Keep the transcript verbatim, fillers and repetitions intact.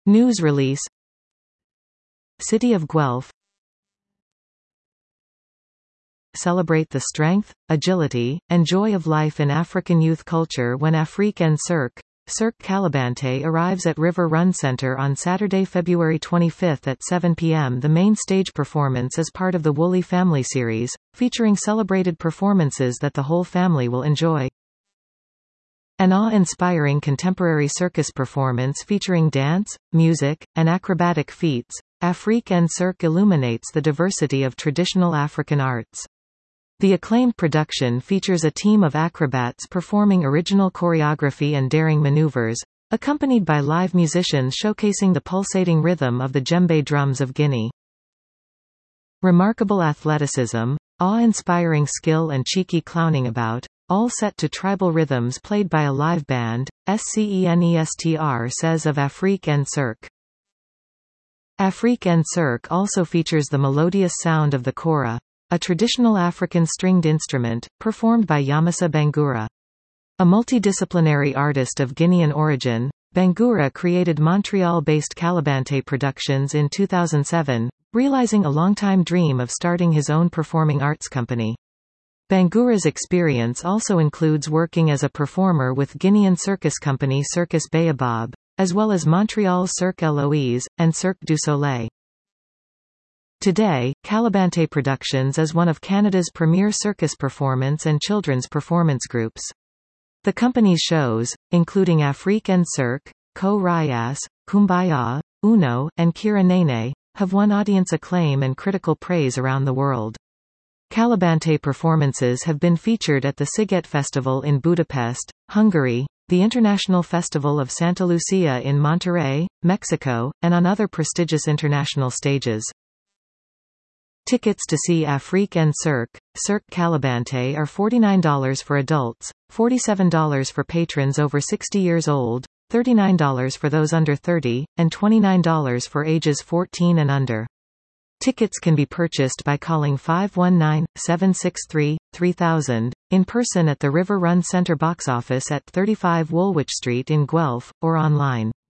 News release. City of Guelph. Celebrate the strength, agility, and joy of life in African youth culture when Afrique en Cirque, Cirque Calibante arrives at River Run Center on Saturday, February twenty-fifth at seven p m The main stage performance is part of the Woolly Family Series, featuring celebrated performances that the whole family will enjoy. An awe-inspiring contemporary circus performance featuring dance, music, and acrobatic feats, Afrique en Cirque illuminates the diversity of traditional African arts. The acclaimed production features a team of acrobats performing original choreography and daring maneuvers, accompanied by live musicians showcasing the pulsating rhythm of the djembe drums of Guinea. Remarkable athleticism, awe-inspiring skill and cheeky clowning about, all set to tribal rhythms played by a live band, SCENESTR says of Afrique en Cirque. Afrique en Cirque also features the melodious sound of the kora, a traditional African stringed instrument, performed by Yamisa Bangura. A multidisciplinary artist of Guinean origin, Bangura created Montreal-based Calibante Productions in two thousand seven, realizing a longtime dream of starting his own performing arts company. Bangura's experience also includes working as a performer with Guinean circus company Circus Baobab, as well as Montreal's Cirque Eloise, and Cirque du Soleil. Today, Calibante Productions is one of Canada's premier circus performance and children's performance groups. The company's shows, including Afrique en Cirque, Ko Rayas, Kumbaya, Uno, and Kira Nene, have won audience acclaim and critical praise around the world. Calibante performances have been featured at the Sziget Festival in Budapest, Hungary, the International Festival of Santa Lucia in Monterrey, Mexico, and on other prestigious international stages. Tickets to see Afrique en Cirque, Cirque Calibante are forty-nine dollars for adults, forty-seven dollars for patrons over sixty years old, thirty-nine dollars for those under thirty, and twenty-nine dollars for ages fourteen and under. Tickets can be purchased by calling five one nine, seven six three, three thousand, in person at the River Run Center box office at thirty-five Woolwich Street in Guelph, or online.